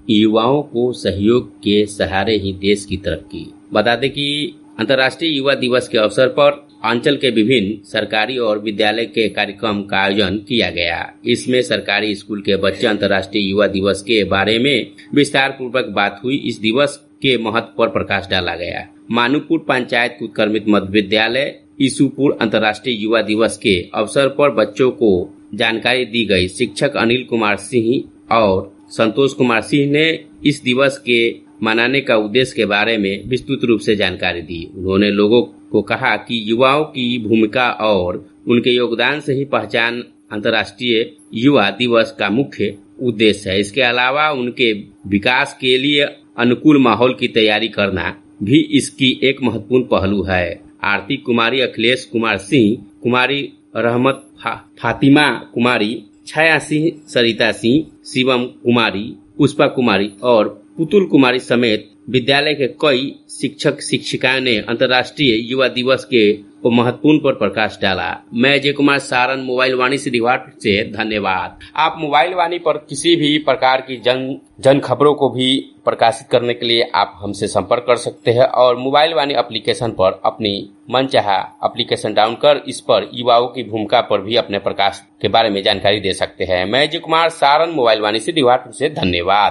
युवाओं को सहयोग के सहारे ही देश की तरक्की। बता दें कि अंतर्राष्ट्रीय युवा दिवस के अवसर पर अंचल के विभिन्न सरकारी और विद्यालय के कार्यक्रम का आयोजन किया गया। इसमें सरकारी स्कूल के बच्चे अंतर्राष्ट्रीय युवा दिवस के बारे में विस्तार पूर्वक बात हुई। इस दिवस के महत्व पर प्रकाश डाला गया। मानूपुर पंचायत उत्क्रमित मध्य विद्यालय ईसूपुर अंतर्राष्ट्रीय युवा दिवस के अवसर पर बच्चों को जानकारी दी गई। शिक्षक अनिल कुमार सिंह और संतोष कुमार सिंह ने इस दिवस के मनाने का उद्देश्य के बारे में विस्तृत रूप से जानकारी दी। उन्होंने लोगों को कहा कि युवाओं की भूमिका और उनके योगदान से ही पहचान अंतर्राष्ट्रीय युवा दिवस का मुख्य उद्देश्य है। इसके अलावा उनके विकास के लिए अनुकूल माहौल की तैयारी करना भी इसकी एक महत्वपूर्ण पहलू है। आरती कुमारी, अखिलेश कुमार सिंह, कुमारी रहमत फातिमा कुमारी, छाया सिंह, सरिता सिंह, शिवम कुमारी, पुष्पा कुमारी और पुतुल कुमारी समेत विद्यालय के कई शिक्षक शिक्षिकाओं ने अंतर्राष्ट्रीय युवा दिवस के महत्वपूर्ण पर प्रकाश डाला। मैं अजय कुमार सारण, मोबाइल वाणी से रिवार्ड से धन्यवाद। आप मोबाइल वाणी पर किसी भी प्रकार की जन खबरों को भी प्रकाशित करने के लिए आप हमसे संपर्क कर सकते हैं और मोबाइल वाणी एप्लीकेशन पर अपनी मनचाहा एप्लीकेशन डाउन कर इस पर युवाओं की भूमिका पर भी अपने प्रकाश के बारे में जानकारी दे सकते हैं। मैं अजय कुमार सारण, मोबाइल वाणी से रिवार्ड से धन्यवाद।